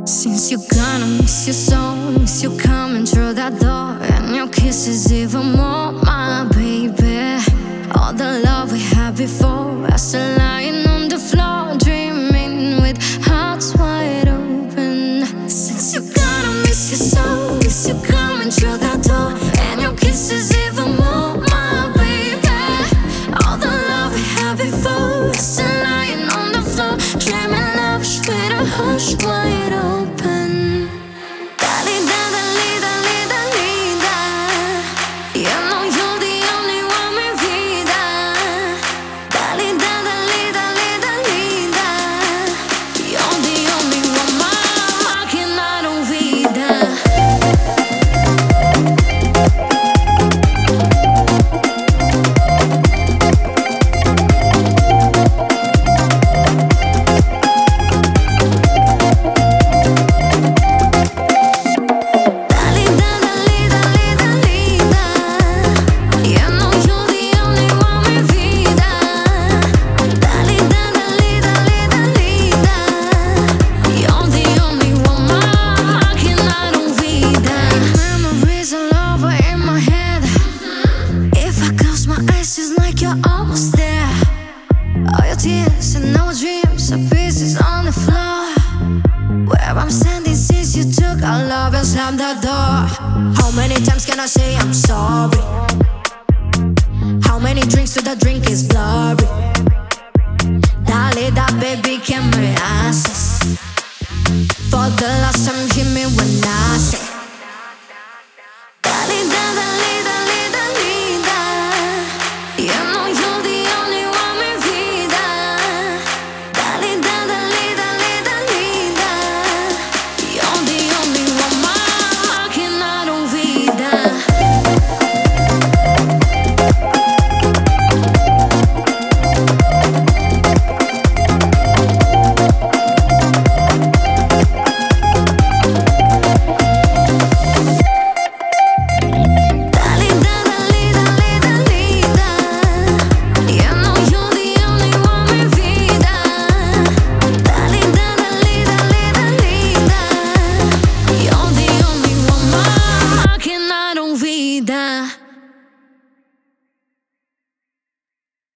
Since you're gonna miss you so, miss you coming through that door, and your kisses even more, my baby. All the love we had before, we're still lying on the floor, dreaming with hearts wide open. Since you're gonna miss you so, miss you coming through that door, and your kisses even more, my baby. All the love we had before, we're still lying on the floor, dreaming love with a hush wide open. Dalida, dalida, dalida, dalida. You know you're the only one, mi vida. Dalida, dalida, dalida, dalida. You're the only one, my máquina de vida. Almost there. All your tears and our dreams are pieces on the floor. Where I'm standing since you took our love and slammed the door. How many times can I say I'm sorry? How many drinks to the drink is blurry? Dale, that baby, que me haces? For the last time, hear me when I say Dale, dale,